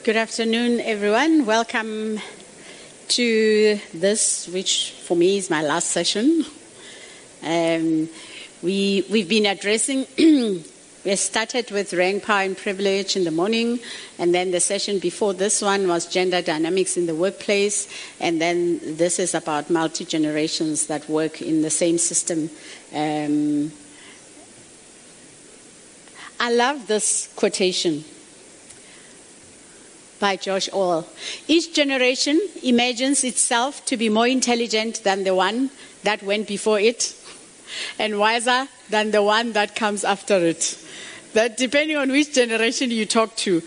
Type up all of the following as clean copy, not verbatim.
Good afternoon, everyone. Welcome to this, which for me is my last session. We've been addressing, we started with rank, power, and privilege in the morning, and then the session before this one was gender dynamics in the workplace, and then this is about multi-generations that work in the same system. I love this quotation by George Orwell. Each generation imagines itself to be more intelligent than the one that went before it and wiser than the one that comes after it. That depending on which generation you talk to,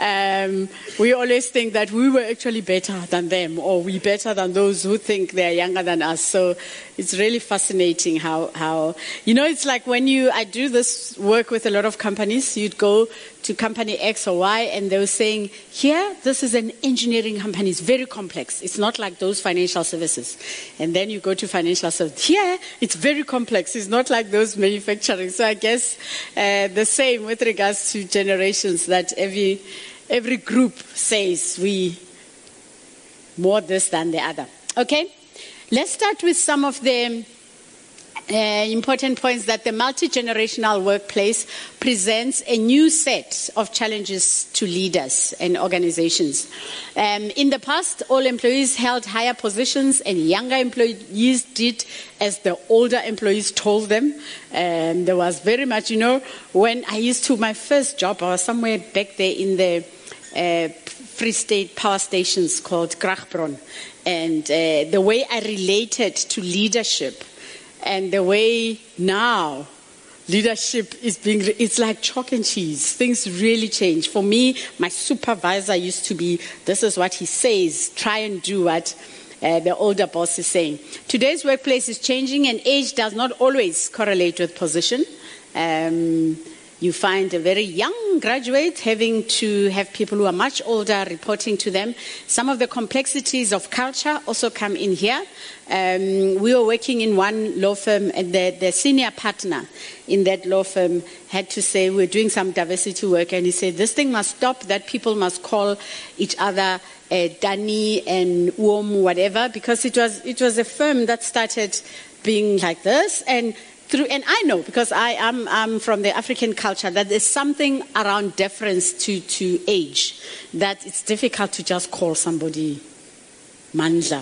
we always think that we were actually better than them, or we better than those who think they're younger than us. So it's really fascinating how it's like when I do this work with a lot of companies, you'd go to company X or Y and they were saying, here, this is an engineering company, it's very complex. It's not like those financial services. And then you go to financial services, here, it's very complex. It's not like those manufacturing. So I guess the same with regards to generations, that every group says we more this than the other. Okay, let's start with some of the important points that the multi-generational workplace presents a new set of challenges to leaders and organizations. In the past, all employees held higher positions and younger employees did as the older employees told them. There was very much, when I used to, my first job, I was somewhere back there in the Free State power stations called Krachbron. And the way I related to leadership and the way now leadership is it's like chalk and cheese. Things really change. For me, my supervisor used to be, this is what he says, try and do what the older boss is saying. Today's workplace is changing and age does not always correlate with position. You find a very young graduate having to have people who are much older reporting to them. Some of the complexities of culture also come in here. We were working in one law firm, and the senior partner in that law firm had to say, we're doing some diversity work, and he said, this thing must stop, that people must call each other Dani and Uom, whatever, because it was a firm that started being like this, and I know, because I'm from the African culture, that there's something around deference to age, that it's difficult to just call somebody Mandla,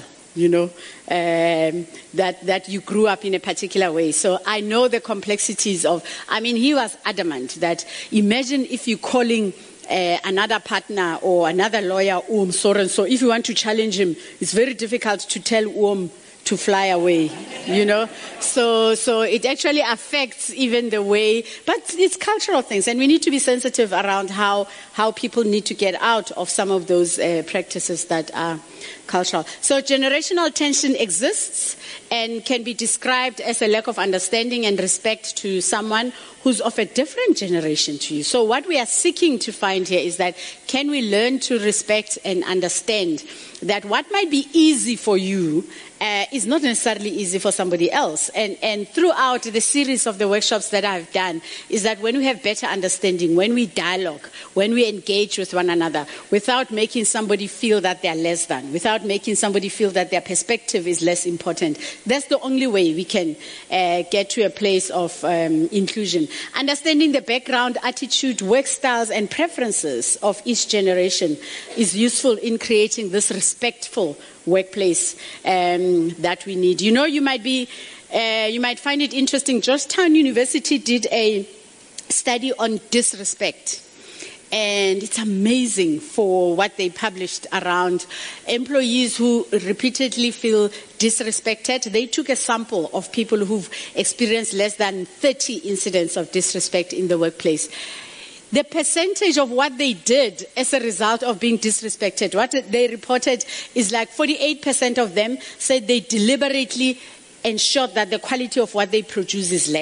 that you grew up in a particular way. So I know the complexities he was adamant that imagine if you're calling another partner or another lawyer, Soren, so if you want to challenge him, it's very difficult to tell to fly away, So it actually affects even the way, but it's cultural things, and we need to be sensitive around how people need to get out of some of those practices that are cultural. So generational tension exists and can be described as a lack of understanding and respect to someone who's of a different generation to you. So what we are seeking to find here is that can we learn to respect and understand that what might be easy for you is not necessarily easy for somebody else. And throughout the series of the workshops that I've done is that when we have better understanding, when we dialogue, when we engage with one another, without making somebody feel that they're less than, without making somebody feel that their perspective is less important, that's the only way we can get to a place of inclusion. Understanding the background, attitude, work styles, and preferences of each generation is useful in creating this respectful workplace that we need. You might find it interesting. Georgetown University did a study on disrespect, and it's amazing for what they published around employees who repeatedly feel disrespected. They took a sample of people who've experienced less than 30 incidents of disrespect in the workplace. The percentage of what they did as a result of being disrespected, what they reported is like 48% of them said they deliberately ensured that the quality of what they produce is less.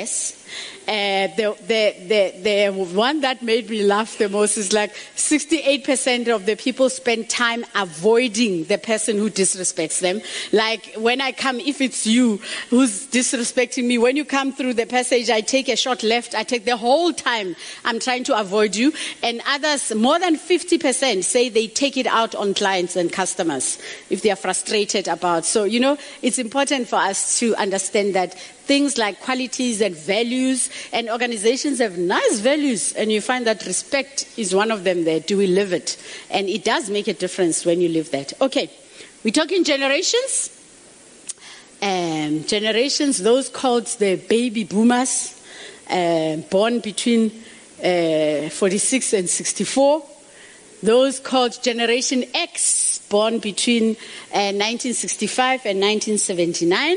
The one that made me laugh the most is like 68% of the people spend time avoiding the person who disrespects them. Like when I come, if it's you who's disrespecting me, when you come through the passage, I take a short left, I take the whole time, I'm trying to avoid you. And others, more than 50% say they take it out on clients and customers if they are frustrated about. So, it's important for us to understand that things like qualities and values, and organizations have nice values, and you find that respect is one of them there. Do we live it? And it does make a difference when you live that. Okay, we're talking generations. Generations, those called the baby boomers, born between 46 and 64. Those called Generation X, born between 1965 and 1979.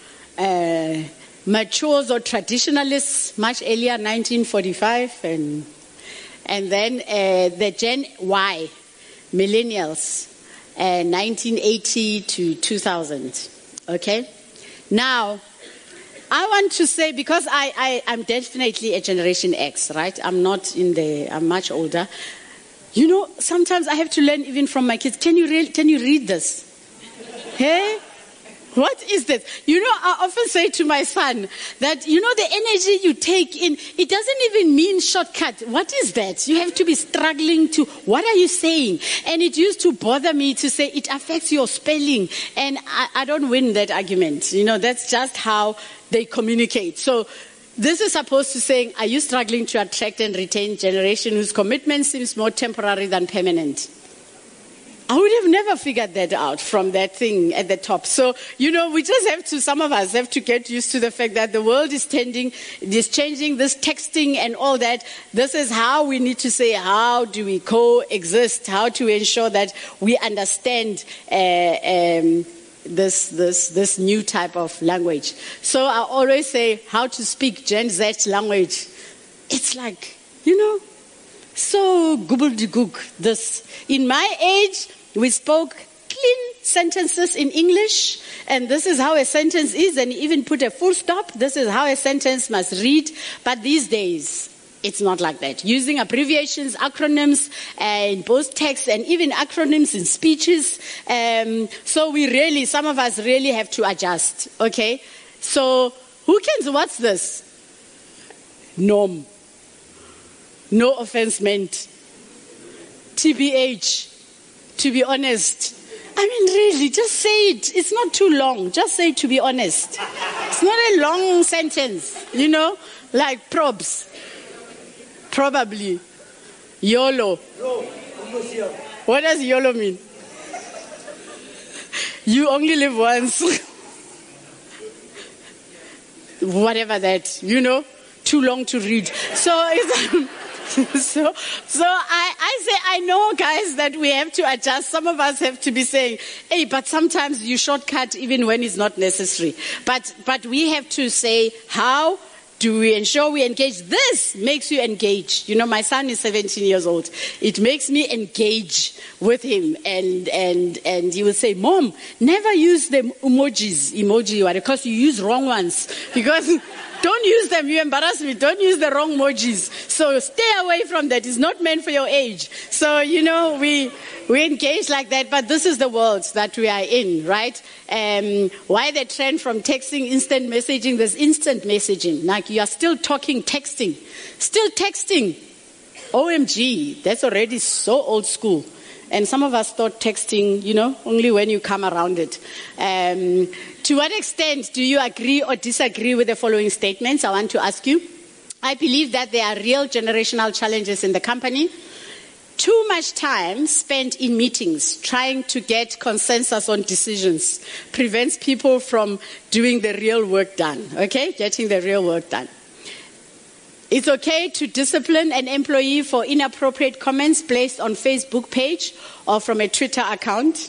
Matures or traditionalists, much earlier, 1945, and then the Gen Y, millennials, 1980 to 2000. Okay? Now, I want to say, because I'm definitely a Generation X, right? I'm much older. Sometimes I have to learn even from my kids. Can you read this? Hey? What is this? I often say to my son that, the energy you take in, it doesn't even mean shortcut. What is that? You have to be struggling to, what are you saying? And it used to bother me to say it affects your spelling. And I don't win that argument. That's just how they communicate. So this is supposed to say, are you struggling to attract and retain generation whose commitment seems more temporary than permanent? I would have never figured that out from that thing at the top. So, we just some of us have to get used to the fact that the world is changing, this texting and all that. This is how we need to say, how do we coexist? How to ensure that we understand this new type of language. So I always say how to speak Gen Z language. It's like, so gobbledygook. This, in my age, we spoke clean sentences in English, and this is how a sentence is, and even put a full stop. This is how a sentence must read. But these days, it's not like that. Using abbreviations, acronyms in both text, and even acronyms in speeches. So some of us really have to adjust. Okay? So what's this? Norm. No offense meant. TBH. To be honest. I mean, really, just say it. It's not too long. Just say to be honest. It's not a long sentence, like probs. Probably. YOLO. What does YOLO mean? You only live once. Whatever that, too long to read. So it's... So I say, I know, guys, that we have to adjust. Some of us have to be saying, hey, but sometimes you shortcut even when it's not necessary. But we have to say, how do we ensure we engage? This makes you engage. My son is 17 years old. It makes me engage with him. And he will say, Mom, never use the emoji, because you use wrong ones. Because... Don't use them, you embarrass me. Don't use the wrong emojis. So stay away from that. It's not meant for your age. So, we engage like that, but this is the world that we are in, right? Why the trend from texting, instant messaging? There's instant messaging. Like you are still talking, texting. Still texting. OMG, that's already so old school. And some of us thought texting, only when you come around it. To what extent do you agree or disagree with the following statements? I want to ask you. I believe that there are real generational challenges in the company. Too much time spent in meetings trying to get consensus on decisions prevents people from doing the real work done, getting the real work done. It's okay to discipline an employee for inappropriate comments placed on Facebook page or from a Twitter account.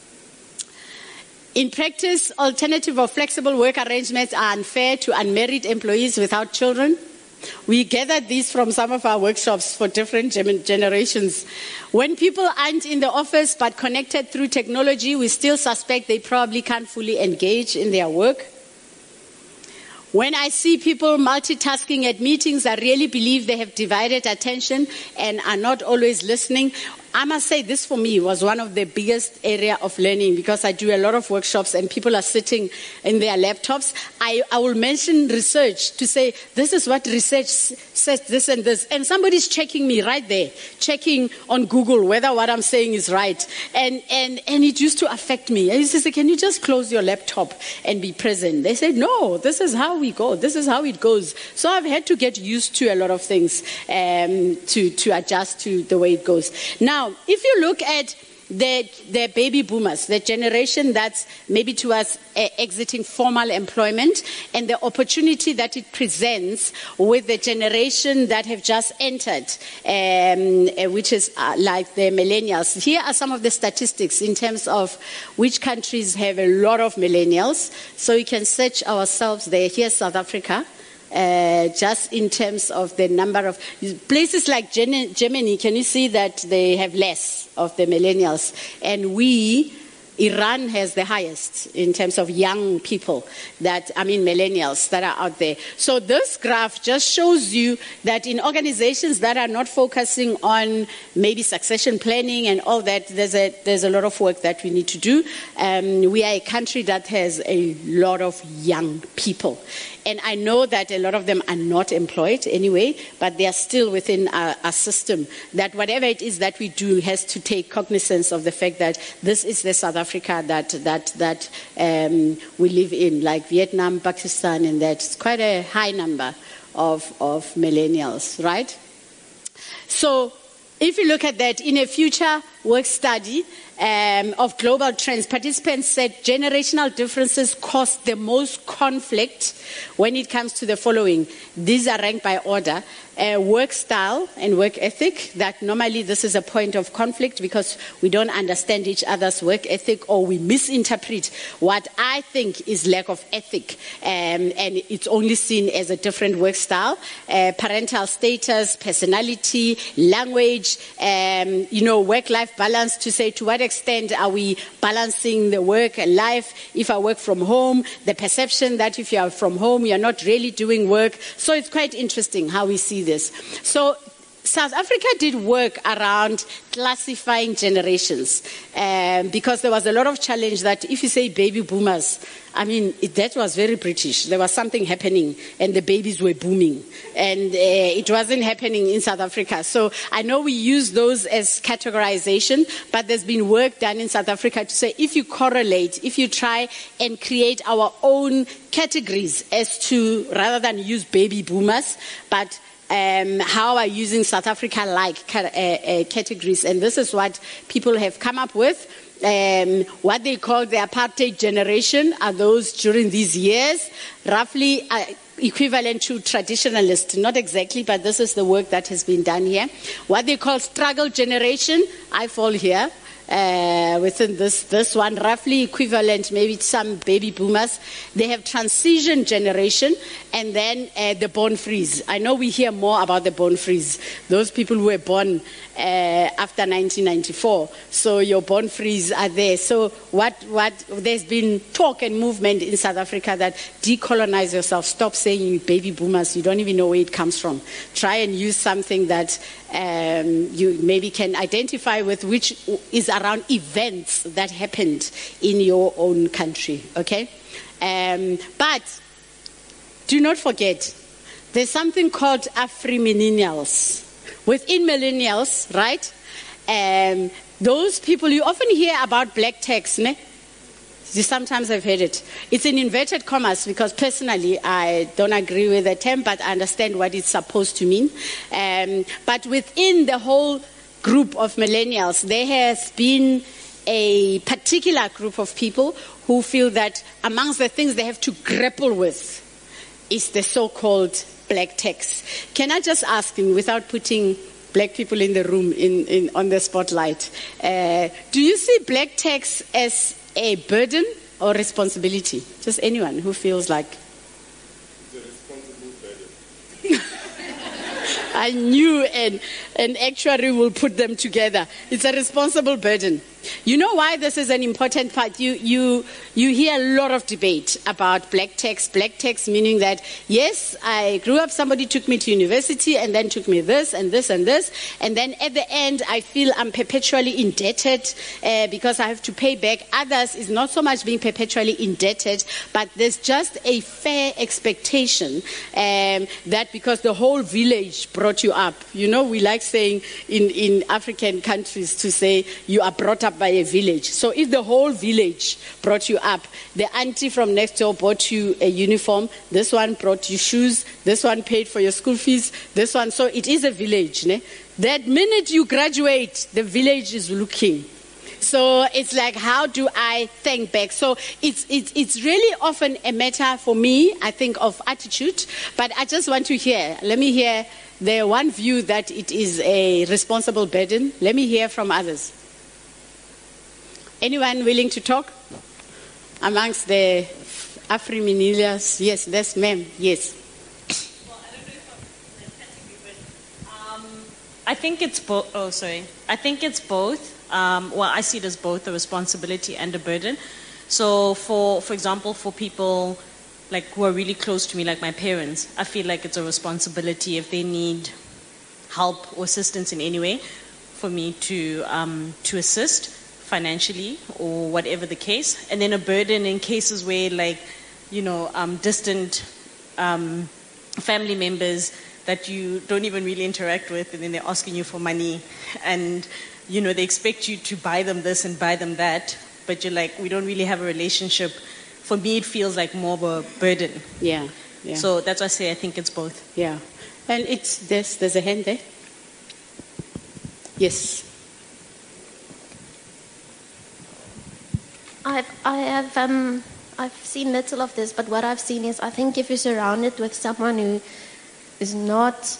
In practice, alternative or flexible work arrangements are unfair to unmarried employees without children. We gathered these from some of our workshops for different generations. When people aren't in the office but connected through technology, we still suspect they probably can't fully engage in their work. When I see people multitasking at meetings, I really believe they have divided attention and are not always listening. I must say this for me was one of the biggest area of learning, because I do a lot of workshops and people are sitting in their laptops. I will mention research to say, this is what research says, this and this. And somebody's checking me right there, checking on Google whether what I'm saying is right. And it used to affect me. I used to say, can you just close your laptop and be present? They said, no, this is how we go. This is how it goes. So I've had to get used to a lot of things to adjust to the way it goes. Now, if you look at the baby boomers, the generation that's maybe towards exiting formal employment, and the opportunity that it presents with the generation that have just entered, which is like the millennials. Here are some of the statistics in terms of which countries have a lot of millennials. So you can search ourselves there. Here's South Africa. Just in terms of the number of places like Germany, can you see that they have less of the millennials? And Iran has the highest in terms of young people millennials that are out there. So this graph just shows you that in organizations that are not focusing on maybe succession planning and all that, there's a lot of work that we need to do. We are a country that has a lot of young people. And I know that a lot of them are not employed anyway, but they are still within our system, that whatever it is that we do has to take cognizance of the fact that this is the South Africa that we live in, like Vietnam, Pakistan, and that. It's quite a high number of millennials, right? So if you look at that, in a future work study of global trends, participants said generational differences cause the most conflict when it comes to the following. These are ranked by order. Work style and work ethic, that normally this is a point of conflict because we don't understand each other's work ethic, or we misinterpret what I think is lack of ethic, and it's only seen as a different work style. Parental status, personality, language, work-life balance, to say to what extent are we balancing the work and life. If I work from home, the perception that if you are from home, you're not really doing work. So it's quite interesting how we see this. So South Africa did work around classifying generations, because there was a lot of challenge that if you say baby boomers, that was very British. There was something happening and the babies were booming, and it wasn't happening in South Africa. So I know we use those as categorization, but there's been work done in South Africa to say if you correlate, if you try and create our own categories as to, rather than use baby boomers, but how are using South Africa-like categories. And this is what people have come up with. What they call the apartheid generation are those during these years, roughly equivalent to traditionalist. Not exactly, but this is the work that has been done here. What they call struggle generation, I fall here. Within this one, roughly equivalent maybe to some baby boomers. They have transition generation, and then the born freeze. I know we hear more about the born freeze. Those people who were born after 1994. So your born freeze are there. So what there's been talk and movement in South Africa that decolonize yourself. Stop saying baby boomers. You don't even know where it comes from. Try and use something that you maybe can identify with, which is around events that happened in your own country, okay? But do not forget, there's something called Afri-millennials. Within millennials, right? Those people, you often hear about black tax, ne? Sometimes I've heard it. It's in inverted commas because personally I don't agree with the term, but I understand what it's supposed to mean. But within the whole group of millennials, there has been a particular group of people who feel that amongst the things they have to grapple with is the so-called black tax. Can I just ask him, without putting black people in the room on the spotlight, do you see black tax as a burden or responsibility? Just anyone who feels like. It's a responsible burden. I knew an actuary will put them together. It's a responsible burden. You know why this is an important part? You hear a lot of debate about black text. Black text meaning that, yes, I grew up, somebody took me to university and then took me this and this and this. And then at the end, I feel I'm perpetually indebted because I have to pay back. Others is not so much being perpetually indebted, but there's just a fair expectation that because the whole village brought you up. You know, we like saying in African countries to say you are brought up by a village. So if the whole village brought you up, the auntie from next door bought you a uniform, this one brought you shoes, this one paid for your school fees, this one, so it is a village. Ne? That minute you graduate, the village is looking. So it's like, how do I thank back? So it's really often a matter for me, I think, of attitude. But I just want to hear, let me hear the one view that it is a responsible burden. Let me hear from others. Anyone willing to talk? Amongst the Afriminilas? Yes, that's ma'am. Yes. Well, I don't know if I'm in that category, but I think it's both. Oh, sorry. I think it's both. Well, I see it as both a responsibility and a burden. So, for example, for people like who are really close to me, like my parents, I feel like it's a responsibility if they need help or assistance in any way for me to assist financially or whatever the case. And then a burden in cases where, like, you know, distant family members that you don't even really interact with, and then they're asking you for money, and you know, they expect you to buy them this and buy them that, but you're like, we don't really have a relationship. For me, it feels like more of a burden. Yeah. So that's why I say I think it's both. Yeah. And it's this. There's a hand there. Yes. I've seen little of this, but what I've seen is, I think if you're surrounded with someone who is not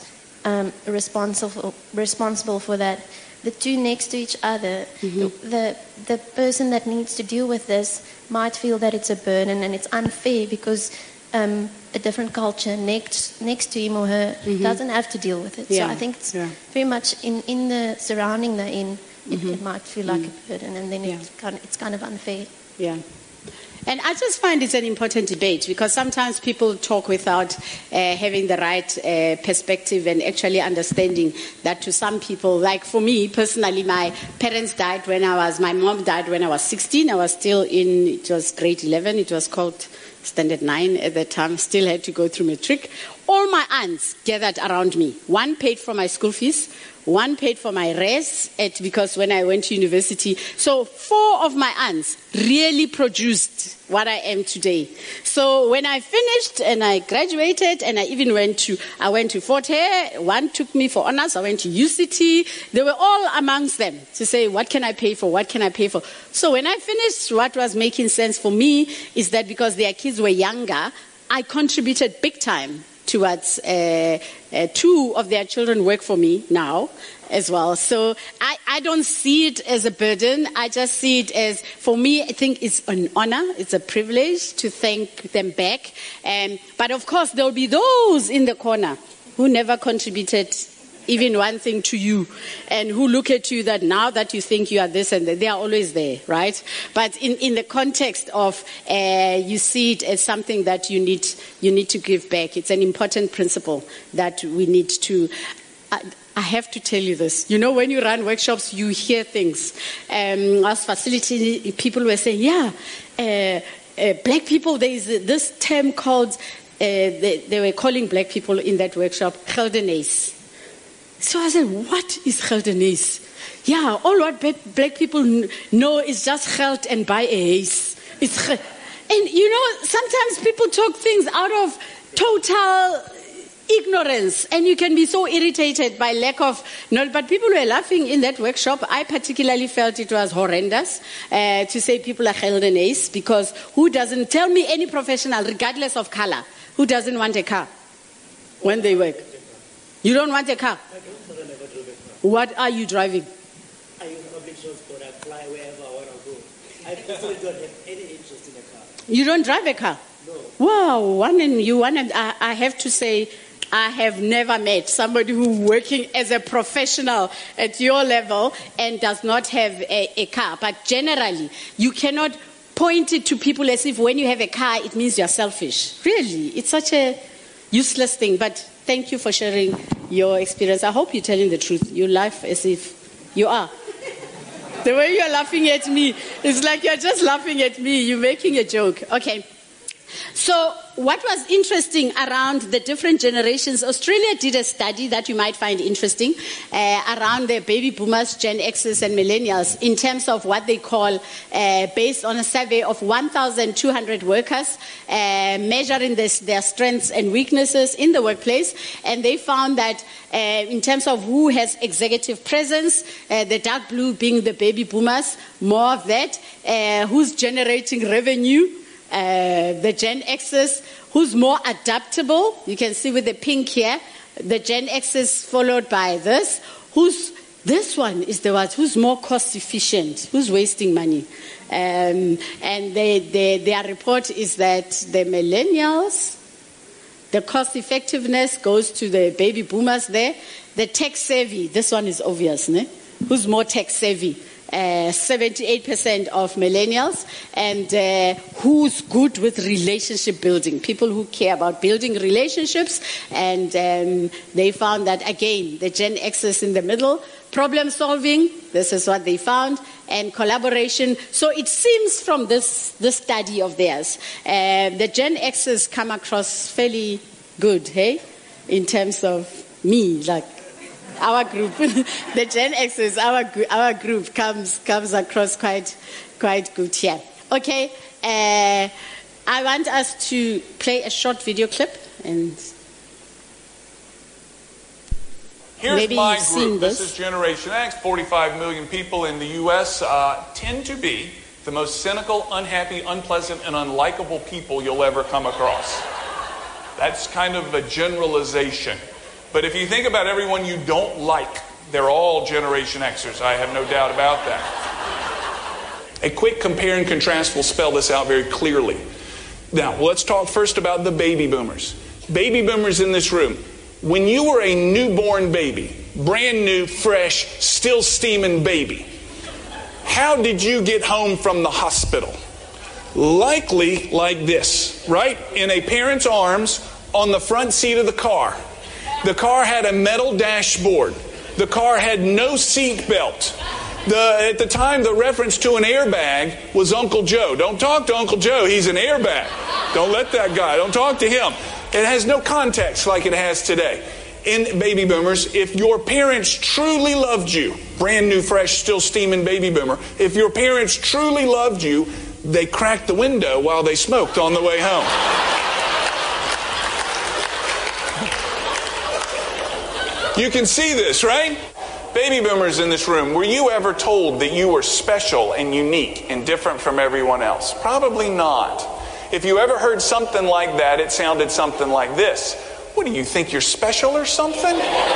responsible for that, the two next to each other, the person that needs to deal with this might feel that it's a burden and it's unfair because a different culture next to him or her doesn't have to deal with it. Yeah. So I think it's very much in the surrounding they're in, it might feel like a burden, and then it's kind of unfair. Yeah. And I just find it's an important debate because sometimes people talk without having the right perspective and actually understanding that to some people, like for me personally, my parents died my mom died when I was 16. I was still it was grade 11. It was called Standard 9 at the time. Still had to go through matric. All my aunts gathered around me. One paid for my school fees. One paid for my res because when I went to university. So 4 of my aunts really produced what I am today. So when I finished and I graduated and I even went to Fort Hare, one took me for honors, I went to UCT. They were all amongst them to say, what can I pay for? What can I pay for? So when I finished, what was making sense for me is that because their kids were younger, I contributed big time towards 2 of their children work for me now as well. So I don't see it as a burden. I just see it as, for me, I think it's an honor. It's a privilege to thank them back. But of course, there will be those in the corner who never contributed even one thing to you, and who look at you that now that you think you are this and that, they are always there, right? But in the context of you see it as something that you need to give back. It's an important principle that we need to. I have to tell you this. You know, when you run workshops, you hear things. As facility people were saying, black people. There is this term called. They were calling black people in that workshop geldenes. So I said, what is geldenes? Yeah, all what black people know is just geld and buy a house. And you know, sometimes people talk things out of total ignorance, and you can be so irritated by lack of knowledge. But people were laughing in that workshop. I particularly felt it was horrendous to say people are geldenes, because who doesn't, tell me any professional, regardless of color, who doesn't want a car when they work? You don't want a car? I don't, but I never drove a car. What are you driving? I use public transport. I fly wherever I want to go. I personally don't have any interest in a car. You don't drive a car? No. Wow, I have to say, I have never met somebody who working as a professional at your level and does not have a car. But generally, you cannot point it to people as if when you have a car, it means you're selfish. Really, it's such a useless thing. But thank you for sharing your experience. I hope you're telling the truth. You laugh as if you are. The way you're laughing at me, it's like you're just laughing at me. You're making a joke. Okay. So what was interesting around the different generations, Australia did a study that you might find interesting around the baby boomers, Gen Xers and millennials in terms of what they call, based on a survey of 1,200 workers, measuring their strengths and weaknesses in the workplace. And they found that in terms of who has executive presence, the dark blue being the baby boomers, more of that, who's generating revenue, the Gen Xers, who's more adaptable. You can see with the pink here, the Gen Xers followed by this. This one is the one who's more cost efficient, who's wasting money. And their report is that the millennials, the cost effectiveness goes to the baby boomers there. The tech savvy, this one is obvious, ne? Who's more tech savvy? 78% of millennials, and who's good with relationship building, people who care about building relationships. And they found that, again, the Gen Xers in the middle, problem solving, this is what they found, and collaboration. So it seems from this study of theirs, the Gen Xers come across fairly good, hey, in terms of me, like our group, the Gen Xers, our group comes across quite good here. Okay, I want us to play a short video clip, and here's maybe my you've seen group. This is Generation X. 45 million people in the U.S. Tend to be the most cynical, unhappy, unpleasant, and unlikable people you'll ever come across. That's kind of a generalization. But if you think about everyone you don't like, they're all Generation Xers. I have no doubt about that. A quick compare and contrast will spell this out very clearly. Now, let's talk first about the baby boomers. Baby boomers in this room. When you were a newborn baby, brand new, fresh, still steaming baby, how did you get home from the hospital? Likely like this, right? In a parent's arms on the front seat of the car. The car had a metal dashboard. The car had no seat belt. At the time, the reference to an airbag was Uncle Joe. Don't talk to Uncle Joe. He's an airbag. Don't let that guy. Don't talk to him. It has no context like it has today. In baby boomers, if your parents truly loved you, brand new, fresh, still steaming baby boomer, if your parents truly loved you, they cracked the window while they smoked on the way home. You can see this, right? Baby boomers in this room, were you ever told that you were special and unique and different from everyone else? Probably not. If you ever heard something like that, it sounded something like this. What do you think, you're special or something?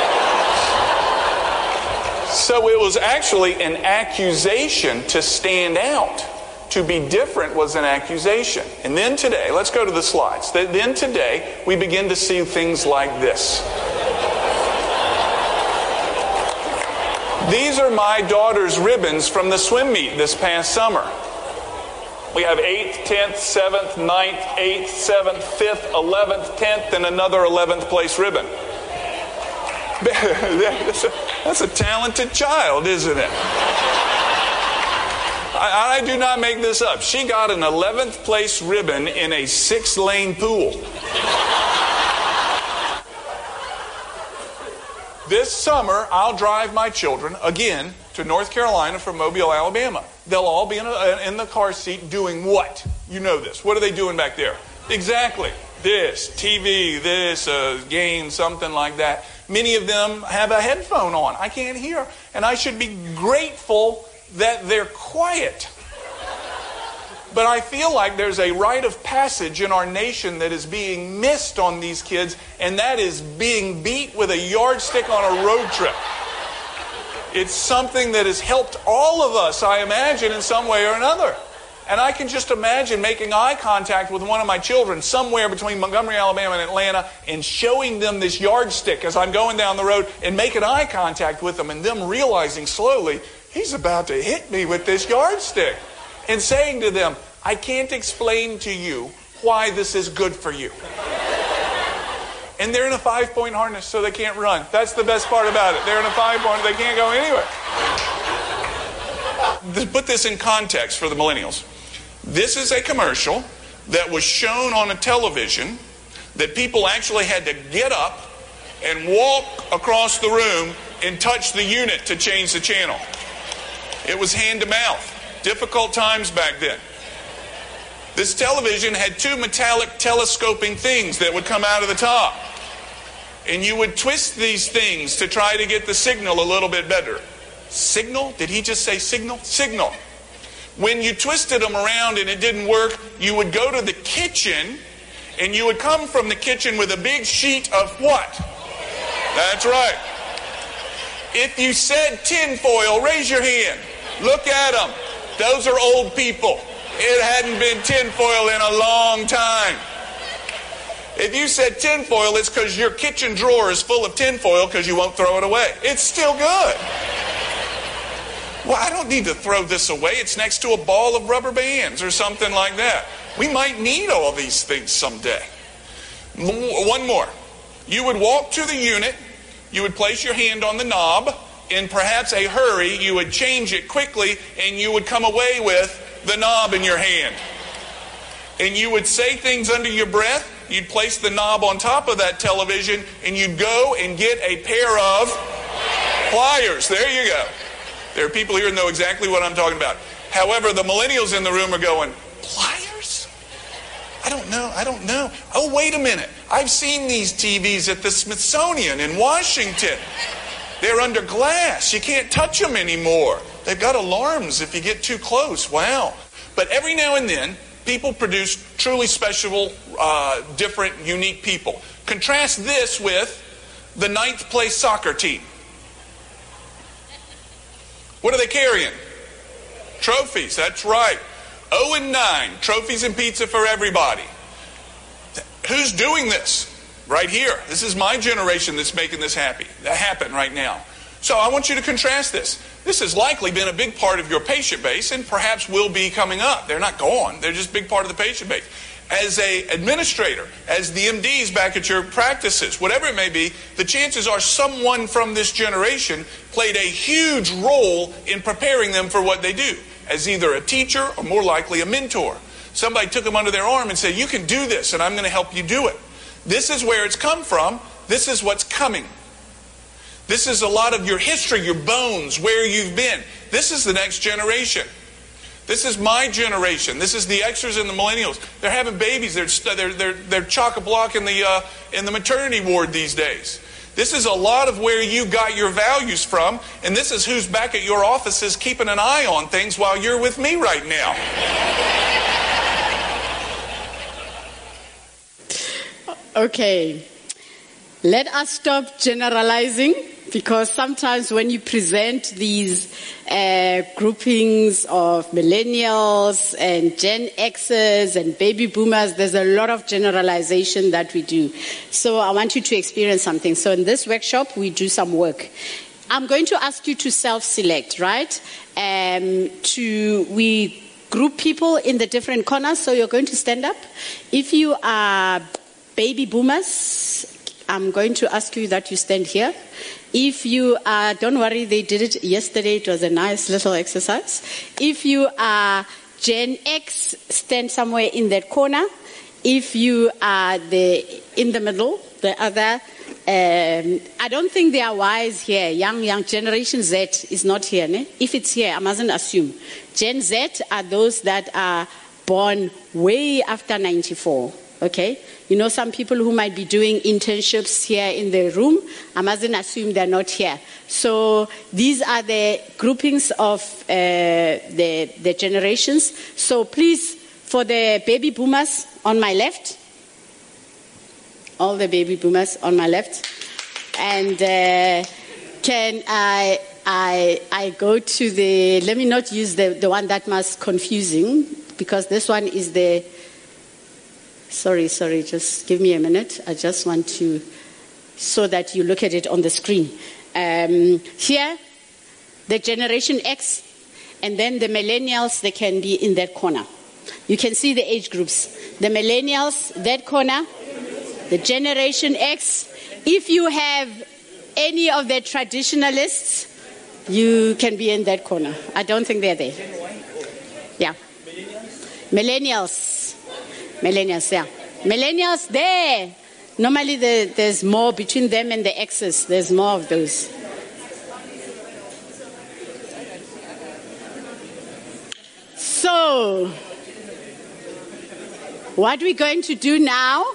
So it was actually an accusation to stand out. To be different was an accusation. And then today, let's go to the slides. Then today, we begin to see things like this. These are my daughter's ribbons from the swim meet this past summer. We have 8th, 10th, 7th, 9th, 8th, 7th, 5th, 11th, 10th, and another 11th place ribbon. That's a talented child, isn't it? I do not make this up. She got an 11th place ribbon in a 6-lane pool. This summer, I'll drive my children, again, to North Carolina from Mobile, Alabama. They'll all be in the car seat doing what? You know this. What are they doing back there? Exactly. This, TV, this, game, something like that. Many of them have a headphone on. I can't hear. And I should be grateful that they're quiet. But I feel like there's a rite of passage in our nation that is being missed on these kids, and that is being beat with a yardstick on a road trip. It's something that has helped all of us, I imagine, in some way or another. And I can just imagine making eye contact with one of my children somewhere between Montgomery, Alabama and Atlanta and showing them this yardstick as I'm going down the road and making eye contact with them and them realizing slowly, he's about to hit me with this yardstick. And saying to them, I can't explain to you why this is good for you. And they're in a 5-point harness, so they can't run. That's the best part about it. They're in a 5-point, they can't go anywhere. To put this in context for the millennials, this is a commercial that was shown on a television that people actually had to get up and walk across the room and touch the unit to change the channel. It was hand to mouth. Difficult times back then. This television had 2 metallic telescoping things that would come out of the top. And you would twist these things to try to get the signal a little bit better. Signal? Did he just say signal? Signal. When you twisted them around and it didn't work, you would go to the kitchen and you would come from the kitchen with a big sheet of what? That's right. If you said tinfoil, raise your hand. Look at them. Those are old people. It hadn't been tinfoil in a long time. If you said tinfoil, it's because your kitchen drawer is full of tinfoil because you won't throw it away. It's still good. Well, I don't need to throw this away. It's next to a ball of rubber bands or something like that. We might need all these things someday. One more. You would walk to the unit. You would place your hand on the knob. In perhaps a hurry, you would change it quickly and you would come away with the knob in your hand. And you would say things under your breath. You'd place the knob on top of that television and you'd go and get a pair of pliers. There you go. There are people here who know exactly what I'm talking about. However, the millennials in the room are going, pliers? I don't know. Oh, wait a minute. I've seen these TVs at the Smithsonian in Washington. They're under glass. You can't touch them anymore. They've got alarms if you get too close. Wow. But every now and then, people produce truly special, different, unique people. Contrast this with the 9th place soccer team. What are they carrying? Trophies, that's right. 0-9, trophies and pizza for everybody. Who's doing this? Right here. This is my generation that's making this happen right now. So I want you to contrast this. This has likely been a big part of your patient base and perhaps will be coming up. They're not gone. They're just a big part of the patient base. As an administrator, as the MDs back at your practices, whatever it may be, the chances are someone from this generation played a huge role in preparing them for what they do, as either a teacher or more likely a mentor. Somebody took them under their arm and said, you can do this and I'm going to help you do it. This is where it's come from. This is what's coming. This is a lot of your history, your bones, where you've been. This is the next generation. This is my generation. This is the Xers and the millennials. They're having babies. They're chock-a-block in the maternity ward these days. This is a lot of where you got your values from, and this is who's back at your offices keeping an eye on things while you're with me right now. Okay, let us stop generalizing, because sometimes when you present these groupings of millennials and Gen Xers and baby boomers, there's a lot of generalization that we do. So I want you to experience something. So in this workshop, we do some work. I'm going to ask you to self-select, right? We group people in the different corners, so you're going to stand up. If you are baby boomers, I'm going to ask you that you stand here. If you are, don't worry, they did it yesterday. It was a nice little exercise. If you are Gen X, stand somewhere in that corner. If you are in the middle, the other, I don't think there are Ys here. Young Generation Z is not here. Ne? If it's here, I mustn't assume. Gen Z are those that are born way after 94. Okay? You know, some people who might be doing internships here in the room, I mustn't assume they're not here. So these are the groupings of the generations. So please, for the baby boomers on my left, all the baby boomers on my left, and can I go to let me not use the one that was confusing. because this one is the... Sorry, just give me a minute. I just want to... so that you look at it on the screen. Here, the Generation X, and then the millennials, they can be in that corner. You can see the age groups. The millennials, that corner, the Generation X. If you have any of the traditionalists, you can be in that corner. I don't think they're there. Yeah. Millennials, yeah. Millennials, there. Normally there's more between them and the X's. There's more of those. So, what we're going to do now,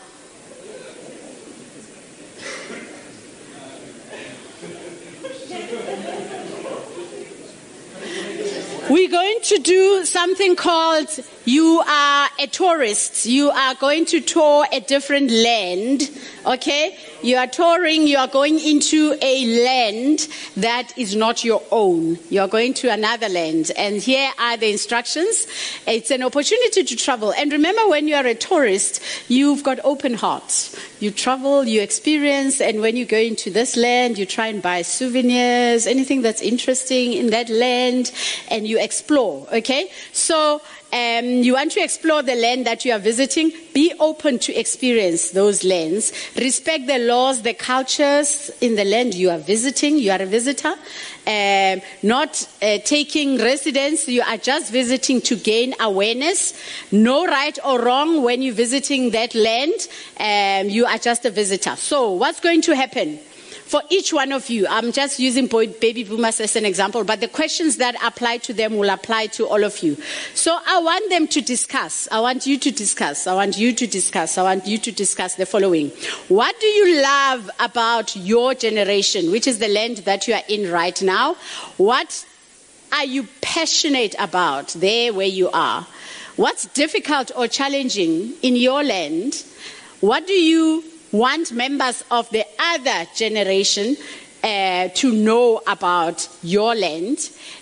we're going to do something called, you are a tourist. You are going to tour a different land, okay? You are touring, you are going into a land that is not your own. You are going to another land. And here are the instructions. It's an opportunity to travel. And remember, when you are a tourist, you've got open hearts. You travel, you experience, and when you go into this land, you try and buy souvenirs, anything that's interesting in that land, and you explore, okay? So, you want to explore the land that you are visiting. Be open to experience those lands. Respect the laws, the cultures in the land you are visiting. You are a visitor. Not taking residence. You are just visiting to gain awareness. No right or wrong when you're visiting that land. You are just a visitor. So what's going to happen? For each one of you, I'm just using baby boomers as an example, but the questions that apply to them will apply to all of you. So I want them to discuss. I want you to discuss. I want you to discuss. I want you to discuss the following. What do you love about your generation, which is the land that you are in right now? What are you passionate about there where you are? What's difficult or challenging in your land? What do you want members of the other generation to know about your land?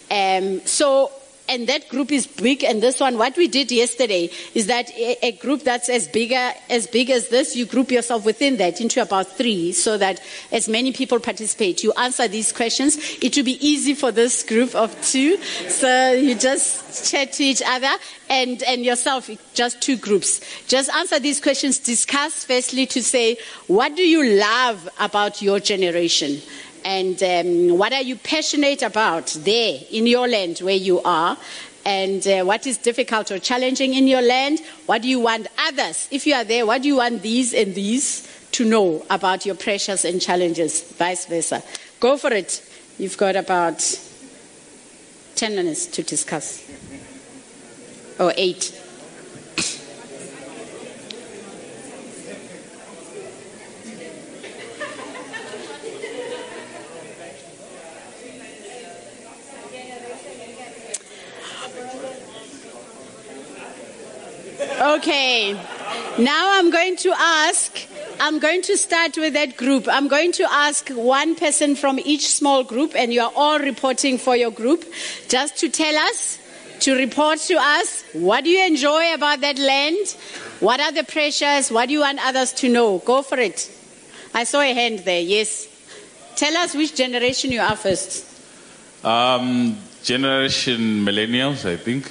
And that group is big, and this one, what we did yesterday is that a group that's as big as this, you group yourself within that into about 3 so that as many people participate. You answer these questions. It will be easy for this group of 2. So you just chat to each other and yourself, just 2 groups. Just answer these questions. Discuss firstly to say, what do you love about your generation? And what are you passionate about there in your land where you are? And what is difficult or challenging in your land? What do you want others, if you are there, what do you want these and these to know about your pressures and challenges, vice versa? Go for it. You've got about 10 minutes to discuss. Or 8. Okay, now I'm going to start with that group. I'm going to ask one person from each small group, and you are all reporting for your group, just to tell us, to report to us, what do you enjoy about that land? What are the pressures? What do you want others to know? Go for it. I saw a hand there, yes. Tell us which generation you are first. Generation millennials, I think.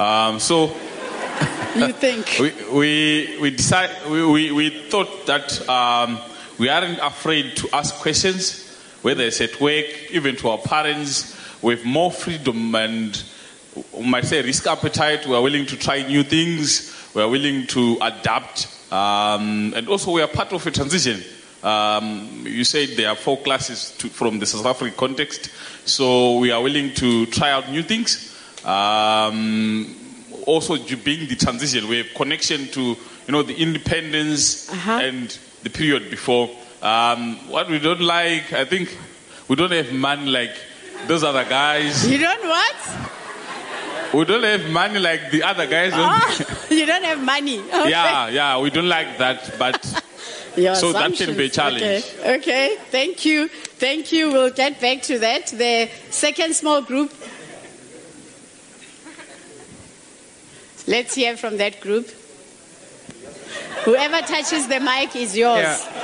You think? we thought that we aren't afraid to ask questions, whether it's at work, even to our parents. We have more freedom and, we might say, risk appetite. We are willing to try new things. We are willing to adapt. And also we are part of a transition. You said there are 4 classes from the South African context. So we are willing to try out new things. Also being the transition, we have connection to, the independence and the period before. What we don't like, I think, we don't have money like those other guys. You don't what? We don't have money like the other guys. You don't have money. Okay. Yeah, we don't like that, but so that can be a challenge. Okay, thank you. We'll get back to that. The second small group. Let's hear from that group. Whoever touches the mic is yours.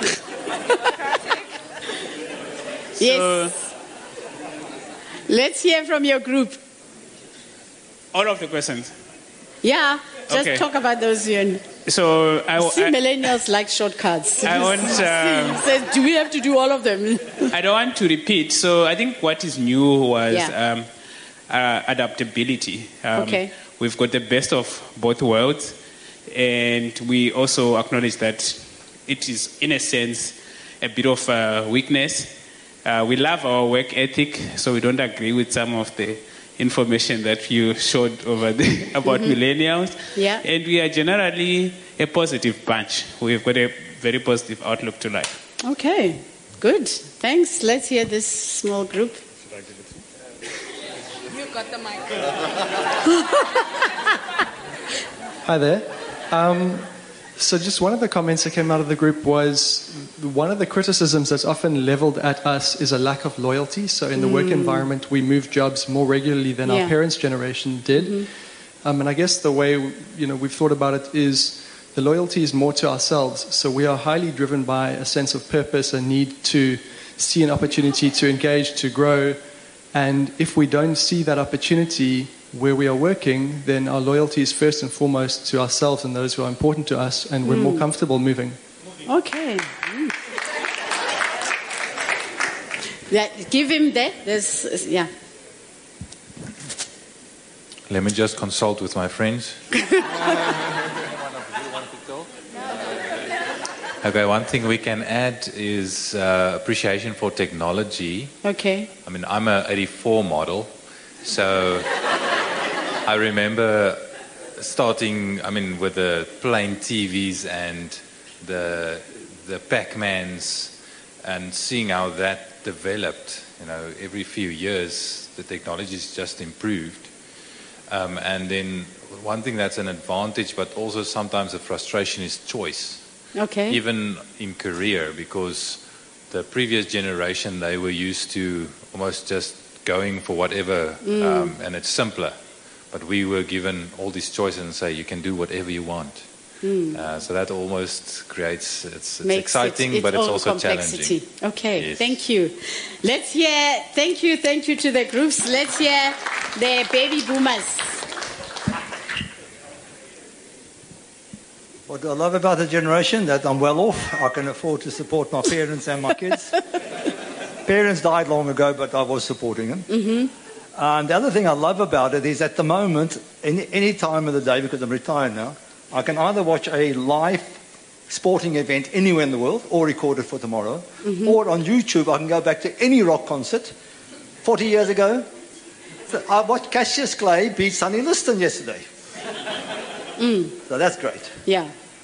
Yes. Let's hear from your group. All of the questions. Yeah, just Okay. talk about those. See, So millennials like shortcuts. I want, Says, do we have to do all of them? I don't want to repeat. So I think what is new was Yeah. adaptability. Okay. We've got the best of both worlds, and we also acknowledge that it is, in a sense, a bit of a weakness. We love our work ethic, so we don't agree with some of the information that you showed over there about millennials. Yeah. And we are generally a positive bunch. We've got a very positive outlook to life. Okay, good. Thanks. Let's hear this small group. You got the mic. Hi there. So just one of the comments that came out of the group was one of the criticisms that's often leveled at us is a lack of loyalty. So in the work environment, we move jobs more regularly than our parents' generation did. And I guess the way we've thought about it is the loyalty is more to ourselves. So we are highly driven by a sense of purpose, a need to see an opportunity to engage, to grow. And if we don't see that opportunity where we are working, then our loyalty is first and foremost to ourselves and those who are important to us, and we're more comfortable moving. Okay. Yeah, give him that. Yeah. Let me just consult with my friends. Okay, one thing we can add is appreciation for technology. Okay. I mean, I'm a 84 model, so I remember starting, with the plain TVs and the Pac-Mans and seeing how that developed. Every few years the technology's just improved. And then one thing that's an advantage, but also sometimes a frustration, is choice. Okay. Even in career, because the previous generation, they were used to almost just going for whatever, and it's simpler. But we were given all these choices and say, you can do whatever you want. So that almost creates, it's exciting, but it's also complexity. challenging. Okay, Yes. Thank you. Let's hear, thank you to the groups. Let's hear the baby boomers. What I love about the generation, that I'm well off. I can afford to support my parents and my kids. Parents died long ago, but I was supporting them. The other thing I love about it is at the moment, any time of the day, because I'm retired now, I can either watch a live sporting event anywhere in the world or record it for tomorrow, or on YouTube I can go back to any rock concert 40 years ago. So I watched Cassius Clay beat Sonny Liston yesterday. So that's great. Yeah.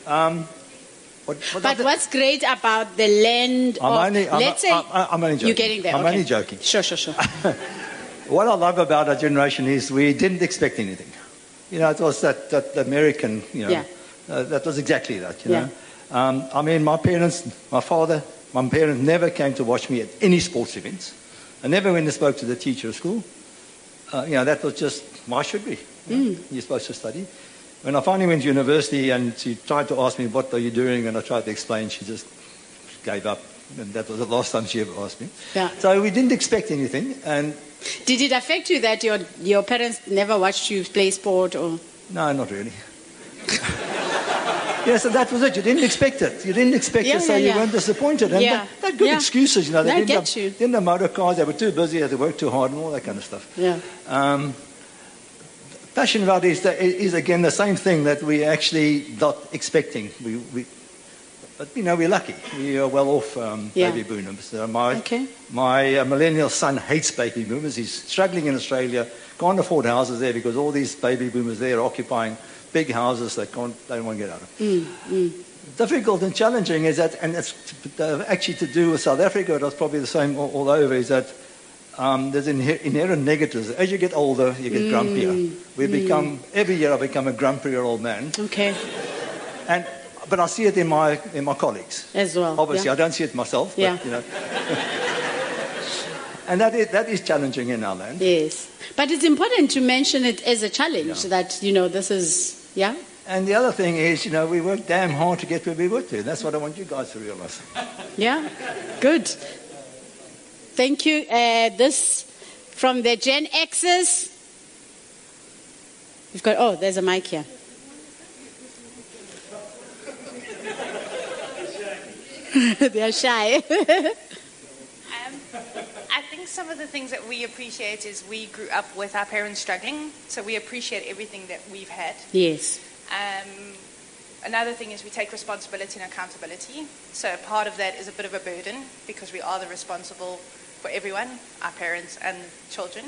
But what's great about the land I'm only joking. You're getting there. I'm okay. only joking. Sure. What I love about our generation is we didn't expect anything. It was that American, that was exactly that, know. My parents never came to watch me at any sports events. I never went and spoke to the teacher at school. That was just, why should we? You're supposed to study. When I finally went to university and she tried to ask me, what are you doing? And I tried to explain, she just gave up. And that was the last time she ever asked me. Yeah. So we didn't expect anything. And did it affect you that your parents never watched you play sport or? No, not really. So that was it. You didn't expect it. You weren't disappointed. And they had good excuses, They didn't have motor cars. They were too busy. They had to work too hard and all that kind of stuff. Yeah. Passion about it is again the same thing that we actually not expecting. But we're lucky. We are well off baby boomers. My millennial son hates baby boomers. He's struggling in Australia. Can't afford houses there because all these baby boomers there are occupying big houses they don't want to get out of. Difficult and challenging is that, and it's actually to do with South Africa. That's probably the same all over. Is that there's inherent negatives. As you get older, you get grumpier. Every year I become a grumpier old man. Okay. But I see it in my colleagues as well. Obviously, I don't see it myself. But, and that is challenging in our land. Yes, but it's important to mention it as a challenge that this is Yeah. And the other thing is, we worked damn hard to get where we were to. That's what I want you guys to realize. Yeah, good. Thank you. This from the Gen Xers. We've got, there's a mic here. They are shy. I think some of the things that we appreciate is we grew up with our parents struggling, so we appreciate everything that we've had. Yes. Another thing is we take responsibility and accountability. So part of that is a bit of a burden because we are the responsible for everyone, our parents and children.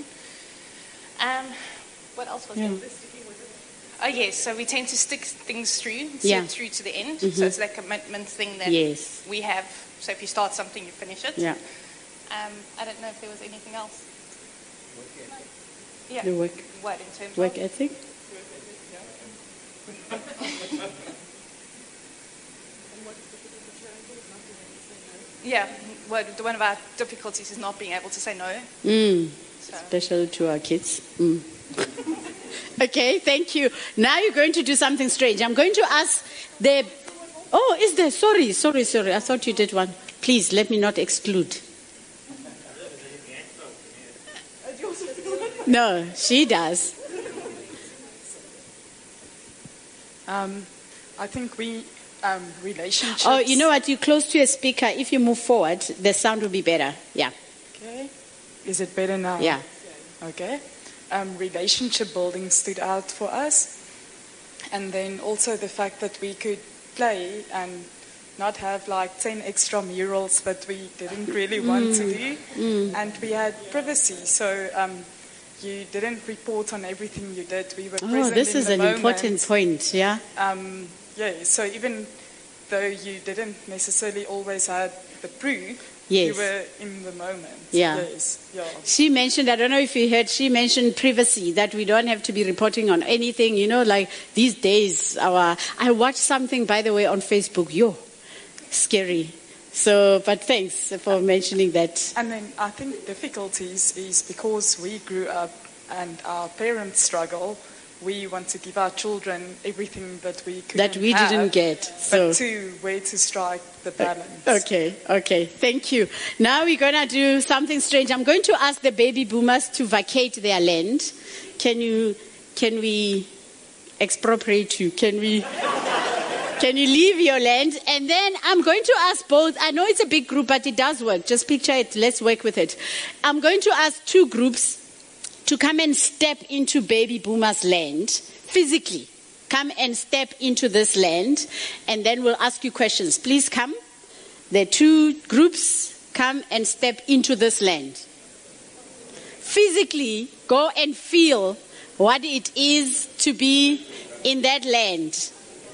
What else was there? Oh yes, so we tend to stick things through, see it through to the end. Mm-hmm. So it's that commitment thing that we have. So if you start something, you finish it. Yeah. I don't know if there was anything else. Yeah. The work. What in terms work of ethic? Yeah. Well, one of our difficulties is not being able to say no. Especially to our kids. Okay, thank you. Now you're going to do something strange. I'm going to ask the... Oh, is there? Sorry. I thought you did one. Please, let me not exclude. No, she does. I think relationships... Oh, you know what? You're close to a speaker. If you move forward, the sound will be better. Yeah. Okay. Is it better now? Yeah. Okay. Relationship building stood out for us. And then also the fact that we could play and not have like 10 extra murals that we didn't really want to do. And we had privacy. So you didn't report on everything you did. We were present this in is the an moment. Important point, yeah? So even though you didn't necessarily always have the proof, yes. you were in the moment. Yeah. Yes. Yeah. She mentioned, I don't know if you heard, she mentioned privacy, that we don't have to be reporting on anything, like these days. I watched something, by the way, on Facebook. Scary. So, but thanks for mentioning that. And then I think difficulties is because we grew up and our parents struggle, we want to give our children everything that we couldn't that we have, didn't get. So. But where to strike the balance. Okay. Thank you. Now we're going to do something strange. I'm going to ask the baby boomers to vacate their land. Can we expropriate you? Can you leave your land? And then I'm going to ask both. I know it's a big group, but it does work. Just picture it. Let's work with it. I'm going to ask two groups to come and step into baby boomers' land physically. Come and step into this land, and then we'll ask you questions. Please come. The two groups come and step into this land. Physically, go and feel what it is to be in that land.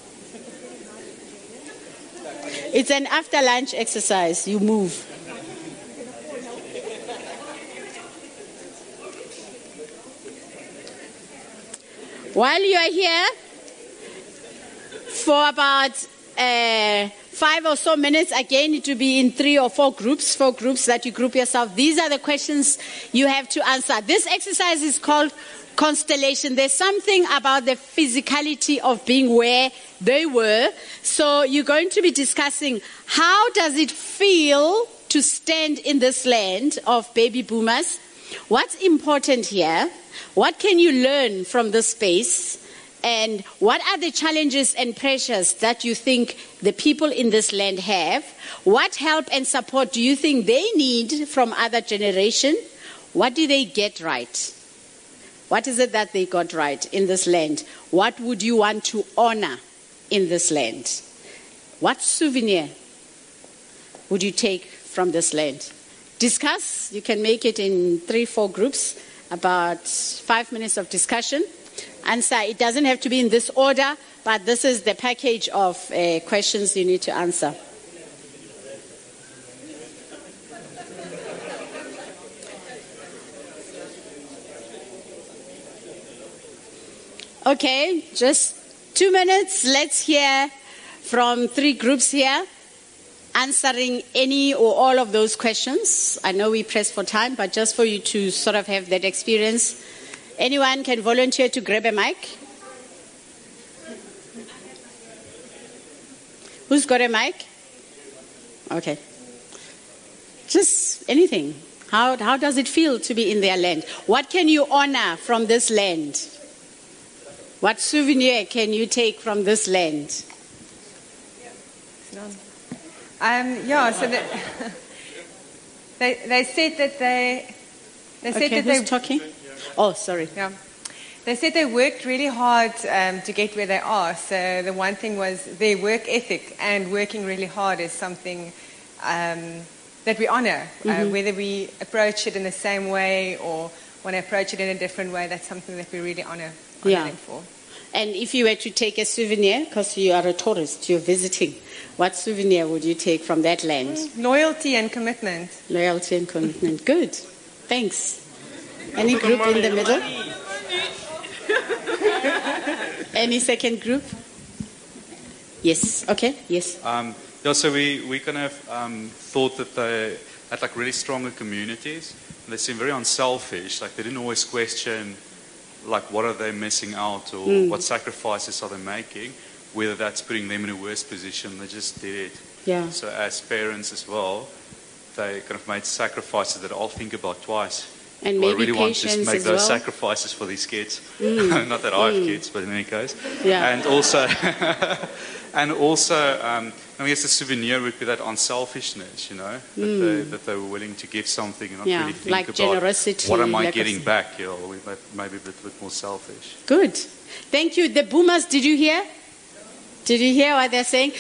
It's an after-lunch exercise. You move. While you are here, for about 5 or so minutes, again, it will be in 3 or 4 groups that you group yourself. These are the questions you have to answer. This exercise is called constellation. There's something about the physicality of being where they were. So you're going to be discussing how does it feel to stand in this land of baby boomers? What's important here? What can you learn from this space? And what are the challenges and pressures that you think the people in this land have? What help and support do you think they need from other generation? What do they get right? What is it that they got right in this land? What would you want to honor in this land? What souvenir would you take from this land? Discuss. You can make it in 3-4 groups, about 5 minutes of discussion. Answer. It doesn't have to be in this order, but this is the package of questions you need to answer. Okay, just 2 minutes. Let's hear from 3 groups here answering any or all of those questions. I know we press for time, but just for you to sort of have that experience. Anyone can volunteer to grab a mic? Who's got a mic? Okay. Just anything. How does it feel to be in their land? What can you honor from this land? What souvenir can you take from this land? So they said that they said Okay, that who's they talking? Oh, sorry. Yeah. They said they worked really hard to get where they are. So the one thing was their work ethic, and working really hard is something that we honor. Whether we approach it in the same way or want to approach it in a different way, that's something that we really honor them for. And if you were to take a souvenir, because you are a tourist, you're visiting, what souvenir would you take from that land? Loyalty and commitment. Loyalty and commitment. Good. Thanks. Any group in the middle? Any second group? Yes. Okay. Yes. So we kind of thought that they had like really stronger communities. They seemed very unselfish. Like they didn't always question, like what are they missing out or what sacrifices are they making. Whether that's putting them in a worse position, they just did it. Yeah. So as parents as well, they kind of made sacrifices that I'll think about twice. And Do I maybe really want to patience make as those well? sacrifices for these kids? Not that I have kids, but in any case. Yeah. And also, I guess the souvenir would be that unselfishness, that they were willing to give something and not really think like about generosity, what am I like getting back? Or we maybe a bit more selfish. Good. Thank you. The boomers, did you hear? Did you hear what they're saying?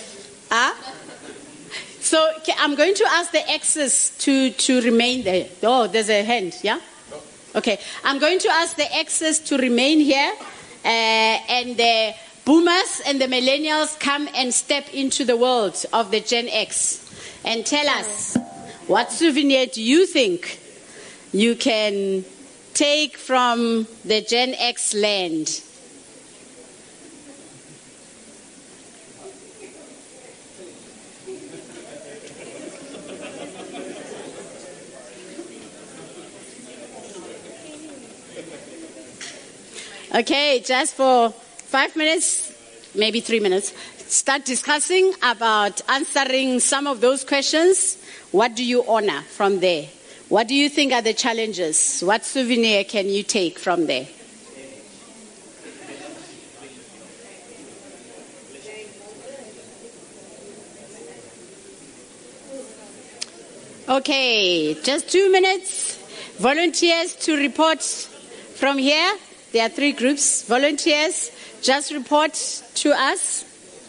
So I'm going to ask the X's to remain there. Oh, there's a hand, yeah? Okay. I'm going to ask the X's to remain here, and the boomers and the millennials come and step into the world of the Gen X and tell us, what souvenir do you think you can take from the Gen X land? Okay, just for 5 minutes, maybe 3 minutes, start discussing about answering some of those questions. What do you honor from there? What do you think are the challenges? What souvenir can you take from there? Okay, just 2 minutes. Volunteers to report from here. There are 3 groups. Volunteers, just report to us.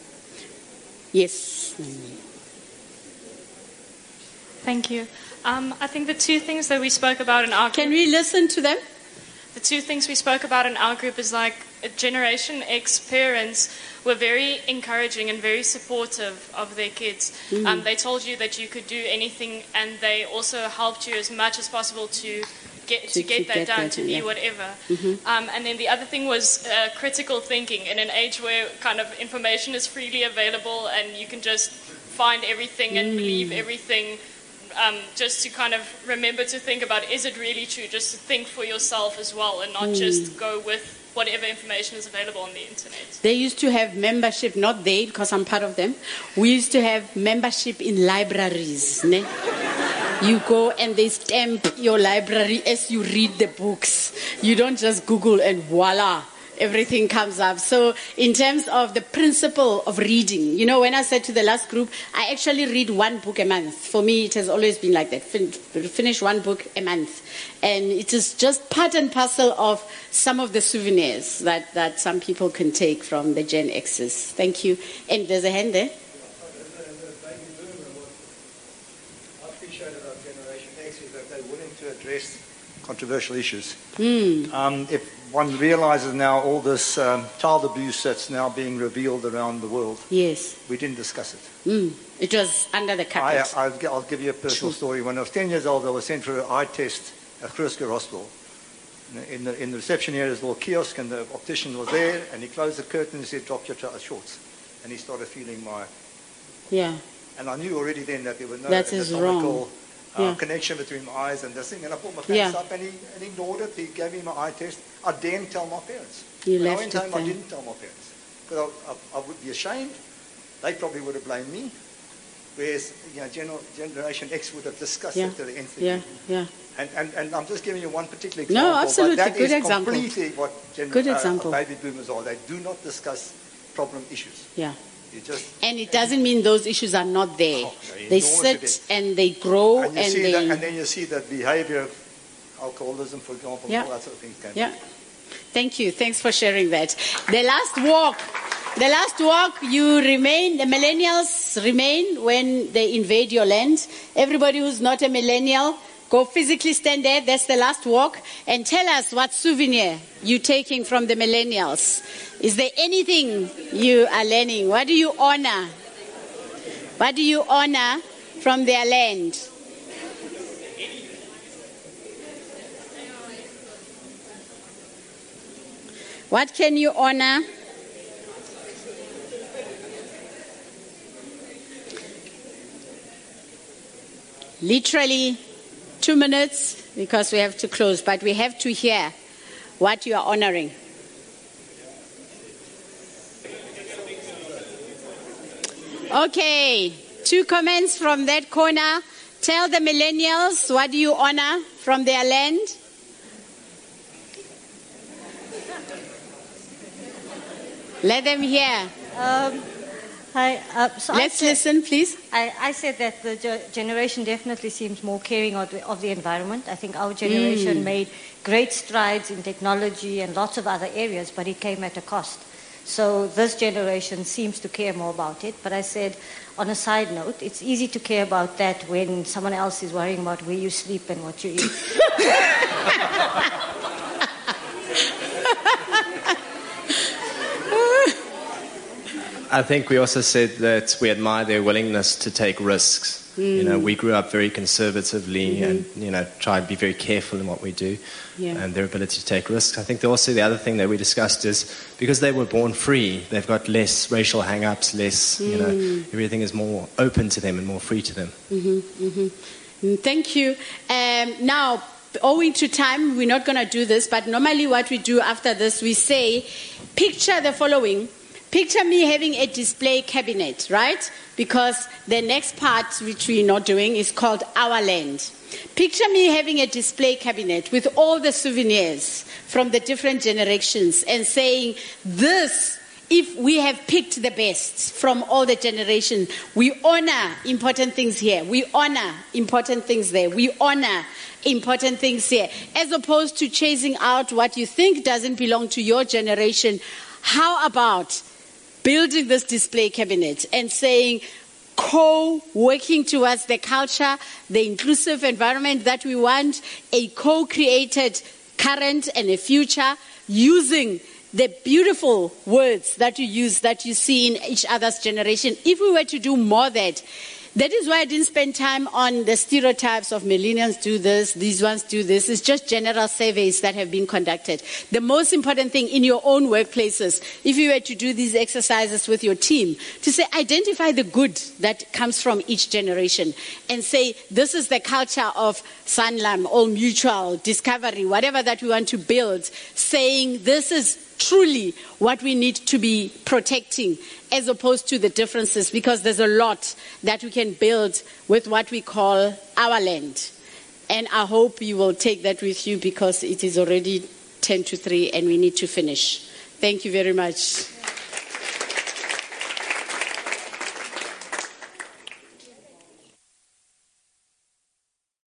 Yes. Thank you. I think the 2 things that we spoke about in our group... Can we listen to them? The 2 things we spoke about in our group is like Generation X parents were very encouraging and very supportive of their kids. They told you that you could do anything, and they also helped you as much as possible to get that done, to be whatever. And then the other thing was critical thinking in an age where kind of information is freely available and you can just find everything and believe everything. Just to kind of remember to think about, is it really true? Just to think for yourself as well and not just go with whatever information is available on the internet. They used to have membership, not they, because I'm part of them. We used to have membership in libraries. Ne? You go and they stamp your library as you read the books. You don't just Google and voila, everything comes up. So in terms of the principle of reading, when I said to the last group, I actually read 1 book a month. For me, it has always been like that. Finish 1 book a month. And it is just part and parcel of some of the souvenirs that some people can take from the Gen X's. Thank you. And there's a hand there. Address controversial issues. If one realizes now all this child abuse that's now being revealed around the world, yes, we didn't discuss it. It was under the carpet. I'll give you a personal story. When I was 10 years old, I was sent for an eye test at Krusker Hospital. In the reception area, there's a little kiosk, and the optician was there, and he closed the curtain and said, "Drop your shorts." And he started feeling my... Yeah. And I knew already then that there was no that is anatomical wrong. Connection between my eyes and this thing. And I put my pants up, and he ignored it. He gave me my eye test. I didn't tell my parents. You when left I went it home, there. I didn't tell my parents. Because I would be ashamed. they probably would have blamed me. Whereas, Generation X would have discussed it to the nth degree. And I'm just giving you one particular example. No, absolutely. But that Good is example. completely what Good example. baby boomers are. They do not discuss problem issues. Yeah. You just, And it doesn't mean those issues are not there. They sit and they grow and then you see that behavior of alcoholism, for example, and all that sort of things. Thank you. Thanks for sharing that. The last walk, you remain, the millennials remain when they invade your land. Everybody who's not a millennial, go physically stand there. That's the last walk. And tell us what souvenir you're taking from the millennials. Is there anything you are learning? What do you honor? What do you honor from their land? What can you honor? Literally 2 minutes because we have to close, but we have to hear what you are honoring. Okay, 2 comments from that corner. Tell the millennials, what do you honor from their land? Let them hear. Let's listen, please. I said that the generation definitely seems more caring of the environment. I think our generation made great strides in technology and lots of other areas, but it came at a cost. So this generation seems to care more about it. But I said, on a side note, it's easy to care about that when someone else is worrying about where you sleep and what you eat. I think we also said that we admire their willingness to take risks. We grew up very conservatively and, try and be very careful in what we do and their ability to take risks. I think also the other thing that we discussed is because they were born free, they've got less racial hang-ups, less, everything is more open to them and more free to them. Thank you. Now, owing to time, we're not going to do this, but normally what we do after this, we say, picture the following. Picture me having a display cabinet, right? Because the next part, which we're not doing, is called Our Land. Picture me having a display cabinet with all the souvenirs from the different generations and saying, this, if we have picked the best from all the generations, we honor important things here. We honor important things there. We honor important things here. As opposed to chasing out what you think doesn't belong to your generation, how about building this display cabinet and saying, co-working towards the culture, the inclusive environment that we want, a co-created current and a future, using the beautiful words that you use, that you see in each other's generation. If we were to do more that is why I didn't spend time on the stereotypes of millennials do this, these ones do this. It's just general surveys that have been conducted. The most important thing in your own workplaces, if you were to do these exercises with your team, to say, identify the good that comes from each generation and say, this is the culture of Sanlam, All Mutual, Discovery, whatever that we want to build, saying this is truly what we need to be protecting as opposed to the differences, because there's a lot that we can build with what we call our land. And I hope you will take that with you because it is already 2:50 and we need to finish. Thank you very much.